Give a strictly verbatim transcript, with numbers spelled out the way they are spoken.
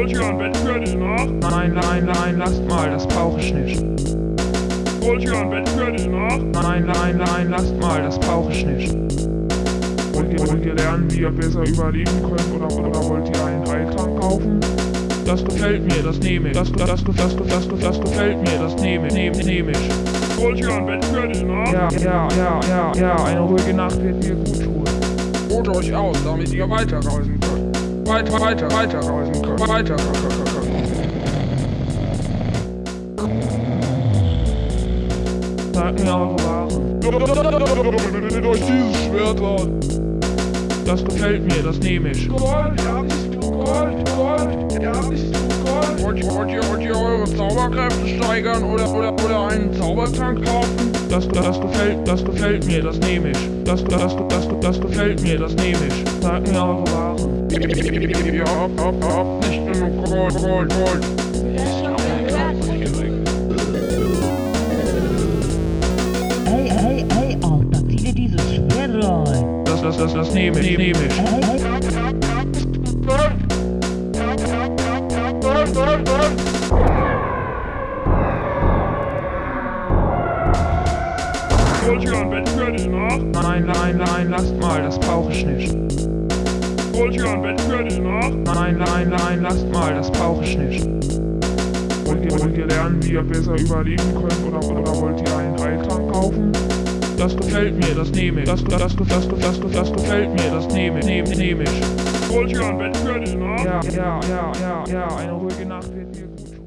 Wollt ihr ein Bett für die Nacht? Nein, nein, nein, lasst mal, das brauche ich nicht. Wollt ihr ein Bett für die Nacht? Nein, nein, nein, lasst mal, das brauche ich nicht. Wollt ihr, wollt ihr lernen, wie ihr besser überleben könnt, oder, oder wollt ihr einen Heiltrank kaufen? Das gefällt mir, das nehme ich. Das, das, das, das, das, das gefällt mir, das nehme ich. Nehme, nehme ich. Wollt ihr ein Bett für die Nacht? Ja, ja, ja, ja, ja, eine ruhige Nacht wird mir gut tun. Ruht euch aus, damit ihr weiterreisen könnt. Weiter, weiter, weiterreisen könnt. Weiter, Sagt mir eure Waren. durch dieses Schwert an. Das gefällt mir, das nehme ich. Gold, ja, nicht du Gold, Gold, ja, nicht du Gold. Wollt ihr, wollt ihr, wollt ihr eure Zauberkräfte steigern oder, oder, oder einen Zaubertrank kaufen? Das, das gefällt, das gefällt mir, das nehme ich. Das, das, das, das gefällt mir, das nehme ich. Sagt mir eure Waren. Ihr habt, habt, habt nicht genug Gold, Gold, Gold. Hey, hey, hey, Alter, zieh dir dieses Schwert rein. Das, das, das, das nehme ich, nehme ich. Hey, hey. Gold, Gold, Gold. Wollt ihr ein Bett für die Nacht? Nein, nein, nein, lasst mal, das brauche ich nicht. Wollt ihr ein Bett für die Nacht? Nein, nein, nein, lasst mal, das brauche ich nicht. Wollt ihr, wollt ihr lernen, wie ihr besser überleben könnt, oder, oder wollt ihr einen Heiltrank kaufen? Das gefällt mir, das nehme ich. Das, das, das, das, das, das gefällt mir, das nehme ich. Nehme, nehme ich. Wollt ihr ein Bett für die Nacht? Ja, ja, ja, ja, ja, eine ruhige Nacht wird mir gut tun.